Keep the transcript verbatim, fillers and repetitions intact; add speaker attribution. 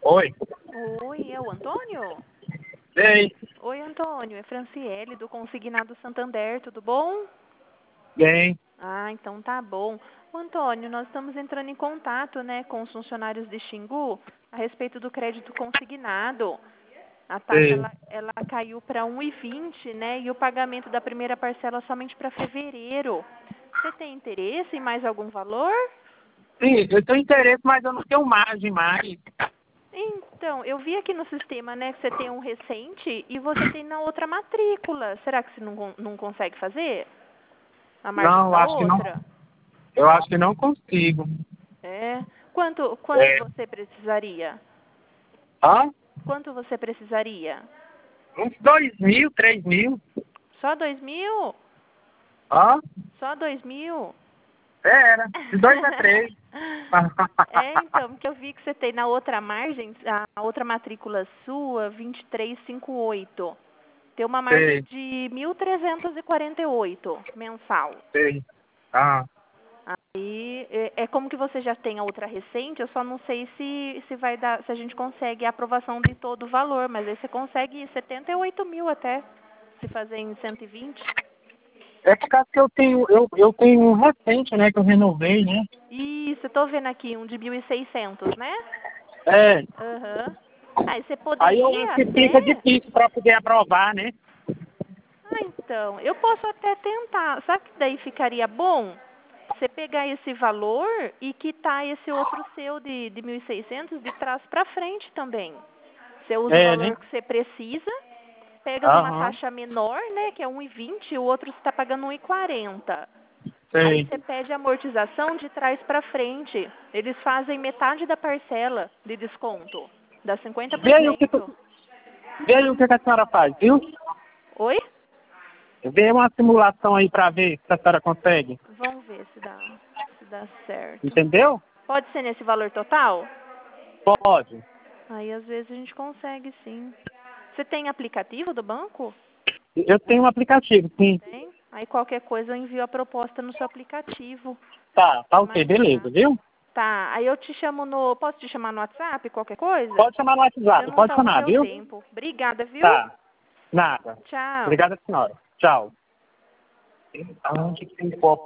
Speaker 1: Oi.
Speaker 2: Oi, é o Antônio?
Speaker 1: Ei.
Speaker 2: Oi, Antônio, é Franciele do Consignado Santander, tudo bom?
Speaker 1: Bem.
Speaker 2: Ah, então tá bom. Ô, Antônio, nós estamos entrando em contato, né, com os funcionários de Xingu a respeito do crédito consignado. A taxa
Speaker 1: Ei.
Speaker 2: ela, ela caiu para um e vinte, né, e o pagamento da primeira parcela somente para fevereiro. Você tem interesse em mais algum valor?
Speaker 1: Sim, eu tenho interesse, mas eu não tenho margem mais.
Speaker 2: Então, eu vi aqui no sistema, né, que você tem um recente e você tem na outra matrícula. Será que você não, con- não consegue fazer? A margem
Speaker 1: Não, eu
Speaker 2: da
Speaker 1: acho que não.
Speaker 2: outra?
Speaker 1: Eu acho que não consigo.
Speaker 2: É. Quanto, quanto
Speaker 1: É.
Speaker 2: você precisaria?
Speaker 1: Hã?
Speaker 2: Quanto você precisaria?
Speaker 1: Uns dois mil, três mil.
Speaker 2: Só dois mil?
Speaker 1: Hã?
Speaker 2: Só dois mil?
Speaker 1: Era. De dois a três.
Speaker 2: É, então, porque eu vi que você tem na outra margem, a outra matrícula sua, vinte e três cinquenta e oito. Tem uma margem
Speaker 1: Sei,
Speaker 2: de mil trezentos e quarenta e oito mensal.
Speaker 1: sei. Ah.
Speaker 2: Aí, é, é como que você já tem a outra recente, eu só não sei se, se vai dar, se a gente consegue a aprovação de todo o valor, mas aí você consegue setenta e oito mil até, se fazer em cento e vinte.
Speaker 1: É por causa que eu tenho, eu, eu tenho um recente, né, que eu renovei, né?
Speaker 2: Isso, eu tô vendo aqui um de mil e seiscentos, né?
Speaker 1: É.
Speaker 2: Aham. Aí você
Speaker 1: Aí eu acho
Speaker 2: poderia
Speaker 1: que fica
Speaker 2: até...
Speaker 1: difícil para poder aprovar, né?
Speaker 2: Ah, então, eu posso até tentar. Sabe que daí ficaria bom? Você pegar esse valor e quitar esse outro seu de, de mil e seiscentos de trás para frente também. Você usa o
Speaker 1: É, né?
Speaker 2: valor que você precisa, pega numa
Speaker 1: Aham.
Speaker 2: taxa menor, né, que é um e vinte, e o outro você está pagando um e quarenta. Aí
Speaker 1: Sei.
Speaker 2: você pede amortização de trás para frente. Eles fazem metade da parcela de desconto, dá cinquenta por
Speaker 1: Vê aí o que, tu-
Speaker 2: cento.
Speaker 1: vê aí o que que a senhora faz, viu?
Speaker 2: Oi?
Speaker 1: Vê uma simulação aí para ver se a senhora consegue.
Speaker 2: Vamos ver se dá, se dá certo.
Speaker 1: Entendeu?
Speaker 2: Pode ser nesse valor total?
Speaker 1: Pode.
Speaker 2: Aí às vezes a gente consegue, sim. Você tem aplicativo do banco?
Speaker 1: Eu tenho um aplicativo, sim.
Speaker 2: Tem? Aí qualquer coisa eu envio a proposta no seu aplicativo.
Speaker 1: Tá, tá
Speaker 2: É
Speaker 1: ok,
Speaker 2: mais
Speaker 1: beleza,
Speaker 2: fácil.
Speaker 1: viu?
Speaker 2: Tá, aí eu te chamo no... Posso te chamar no WhatsApp, qualquer coisa?
Speaker 1: Pode chamar no
Speaker 2: Pra
Speaker 1: WhatsApp,
Speaker 2: não
Speaker 1: pode
Speaker 2: tomar
Speaker 1: chamar,
Speaker 2: seu
Speaker 1: viu?
Speaker 2: tempo. Obrigada, viu?
Speaker 1: Tá, nada.
Speaker 2: Tchau.
Speaker 1: Obrigada, senhora. Tchau. Aonde que tem copo?